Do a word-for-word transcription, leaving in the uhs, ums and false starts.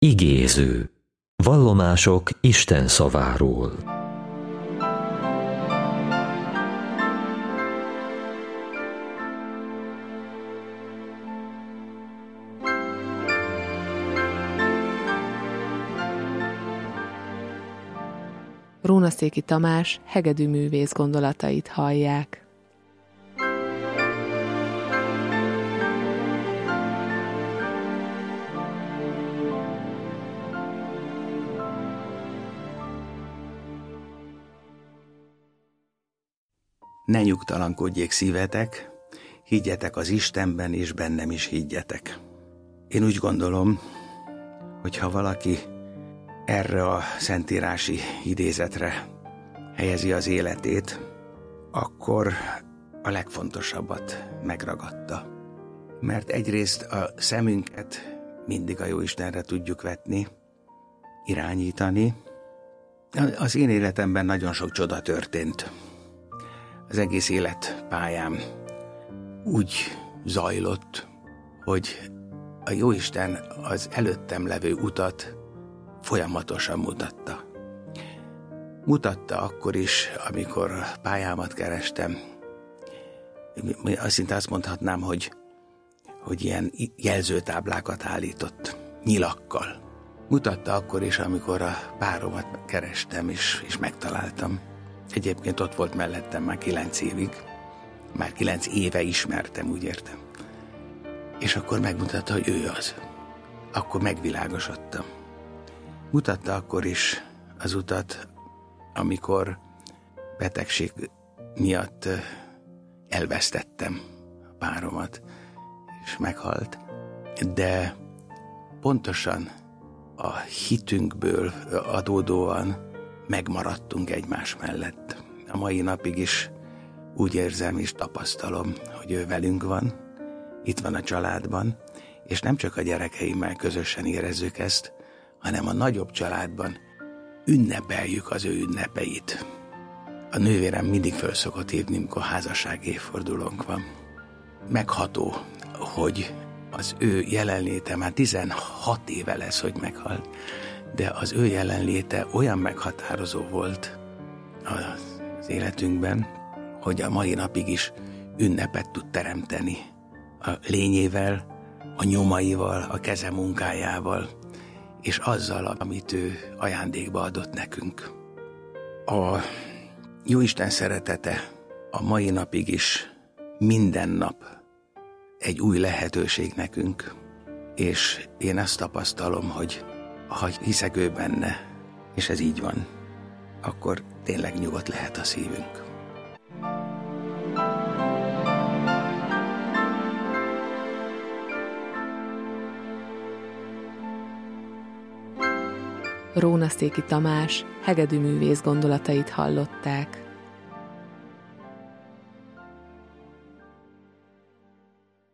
Igéző. Vallomások Isten szaváról. Rónaszéki Tamás hegedűművész gondolatait hallják. Ne nyugtalankodjék szívetek, higgyetek az Istenben, és bennem is higgyetek. Én úgy gondolom, hogy ha valaki erre a szentírási idézetre helyezi az életét, akkor a legfontosabbat megragadta. Mert egyrészt a szemünket mindig a Jóistenre tudjuk vetni, irányítani. Az én életemben nagyon sok csoda történt. Az egész életpályám úgy zajlott, hogy a Jóisten az előttem levő utat folyamatosan mutatta. Mutatta akkor is, amikor pályámat kerestem. Azt szinte azt mondhatnám, hogy, hogy ilyen jelzőtáblákat állított, nyilakkal. Mutatta akkor is, amikor a páromat kerestem, és, és megtaláltam. Egyébként ott volt mellettem már kilenc évig. Már kilenc éve ismertem, úgy értem. És akkor megmutatta, hogy ő az. Akkor megvilágosodtam. Mutatta akkor is az utat, amikor betegség miatt elvesztettem a páromat, és meghalt. De pontosan a hitünkből adódóan megmaradtunk egymás mellett. A mai napig is úgy érzem és tapasztalom, hogy ő velünk van, itt van a családban, és nem csak a gyerekeimmel közösen érezzük ezt, hanem a nagyobb családban ünnepeljük az ő ünnepeit. A nővérem mindig föl szokott hívni, amikor házasság évfordulónk van. Megható, hogy az ő jelenléte már tizenhat éve lesz, hogy meghalt, de az ő jelenléte olyan meghatározó volt az életünkben, hogy a mai napig is ünnepet tud teremteni a lényével, a nyomaival, a keze munkájával, és azzal, amit ő ajándékba adott nekünk. A Jóisten szeretete a mai napig is minden nap egy új lehetőség nekünk, és én azt tapasztalom, hogy ha hiszek ő benne, és ez így van, akkor tényleg nyugodt lehet a szívünk. Rónaszéki Tamás hegedűművész gondolatait hallották.